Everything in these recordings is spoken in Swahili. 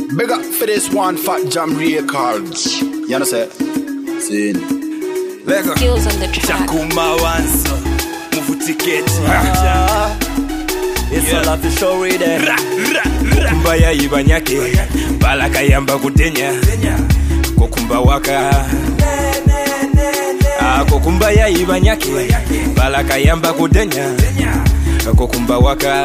Big up for this one Fat Jam Records. You understand? Sin. Lego. Skills on the track. Chakuma wanso. Move ticket. It's all of the show reader. Kumbaya ibanyake. Balaka yamba kutenya. Kokumba waka. Kokumbaya ibanyake. Balaka yamba kutenya. Kokumba waka.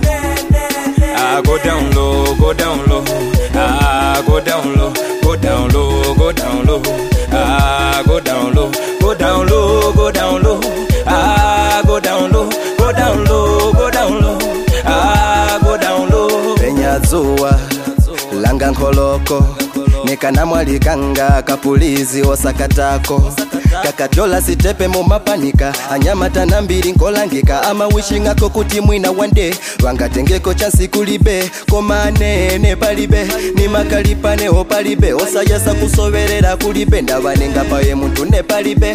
Go down low, go down low. Go down low, go down low, go down low. Go down low, go down low, go down low. Go down low, go down low, go down low. Go down low. Penyazuwa langa nkoloko nekana mwalikanga kapulizi osakatako kakatola sitepe mu mapanika anyamata na mbiri nkolangika ama wishingako kuti mwina wande wangatengeko chansi kulibe komanene palibe ni makalipane opalibe osayasa kusoberera kulibe ndabanenga paye muntu ne palibe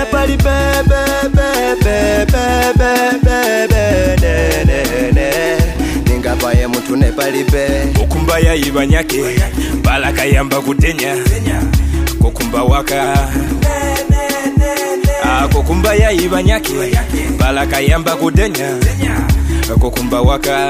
paye muntu ne palibe Okumbaya ibanyake balaka yamba kutenya kokumba waka kokumbaya ibanyake balaka yamba kutenya kokumba waka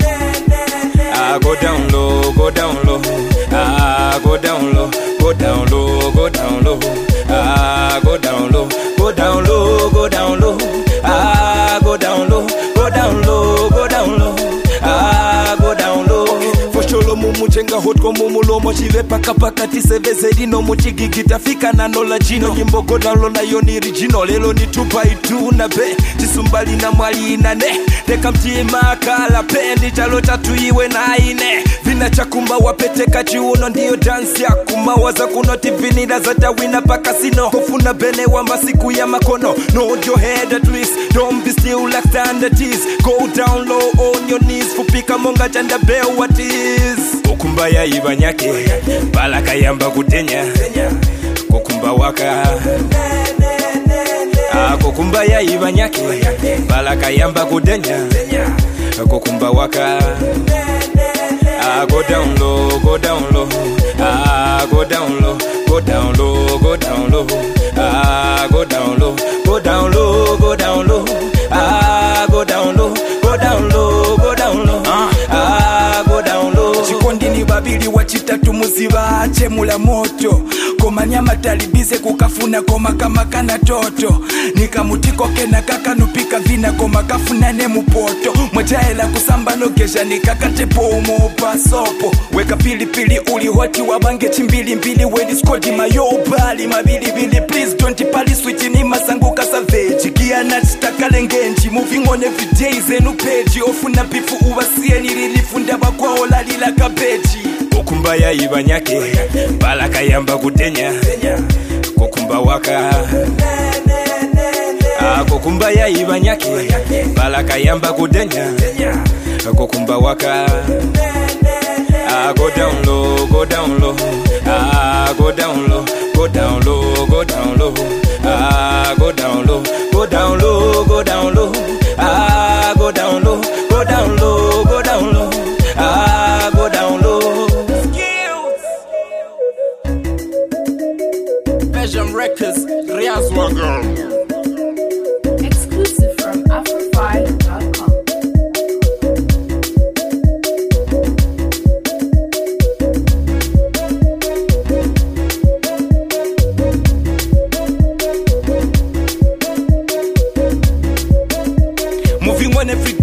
go down low, go down low. Go down low, go down low, go down low. Go down low, go down low, go down low. Go down low, go down low, go down low. Go down low. Fosholo mumuchenga hotko mumulomo chive paka tiseveze no muchigigita fika na nola jino nyimbo go down low na yoni original lelo ni 2x2 na be chisumbali na mwali inane deka mtima kala pendi chalo tatu iwe na ine vina chakumba wapeteka chiuno ndiyo dance ya kumawaza kunoti vinida zata wina paka sino kofuna bene wa masiku ya makono nod your head at least don't be still like standards go down low on your knees fupika monga chanda bell what is kokumbaya ibanyake balaka yamba kutenya kokumba waka kokumbaya ibanyake balaka yamba kutenya kokumba waka go down low, go down low. Go down low, go down low, go down low. Go down low, go down low, go down low. Go down low, go down low, go down low. Go down low. Chikondini babili wachitatu muziba chemula moto komanyama talibize kukafuna koma kama kana toto nikamutiko kena kaka nupika vina koma kafuna ne mupoto mwajaela kusamba nogesha nikakatepo umopa sopo weka pilipili uli hoti wabange chimbili mbili wedi skodi mayobali mabili bili please don't pali switch ni masanguka savage gia nachitaka ngenji moving on every day zenu page ofuna pifu uwasie nililifunda bakwa olalila kabeji kokumbaya ibanyake balaka yamba kutenya kokumba waka kokumbaya ibanyake balaka yamba kutenya kokumba waka go down low, go down low. Go down low, go down low, go down low. Go down low, go down low, go down low. Go down low, go down low, go down low. Go down low. Belgium Records, Riaz Wagar. Exclusive from Afro5.com. Moving on every